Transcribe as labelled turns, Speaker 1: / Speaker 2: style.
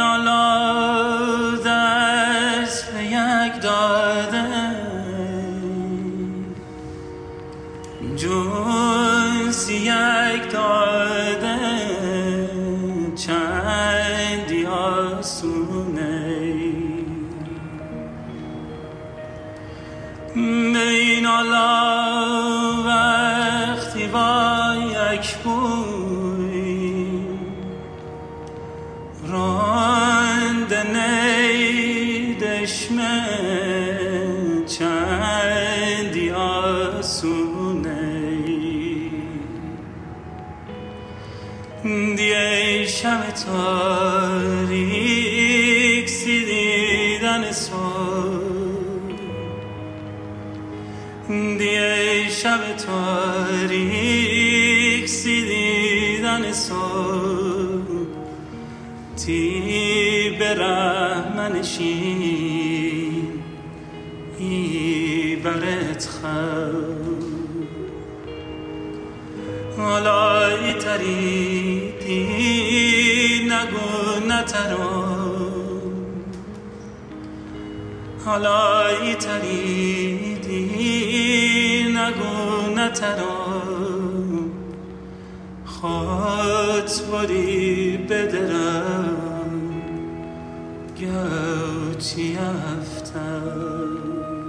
Speaker 1: نالا دست به یک داده جز یک داده چندی آسونه به این نالا وقتی با یک بوی راندنی دشمه چندی آسونه دیه شب تاریک سیدیدن صبح دیه شب تاریک سیدیدن صبح تی به رحمنشین ای برت خب حالای تریدی نگو نترم حالای تریدی نگو نترم خود بودی بدرم گوچی افتم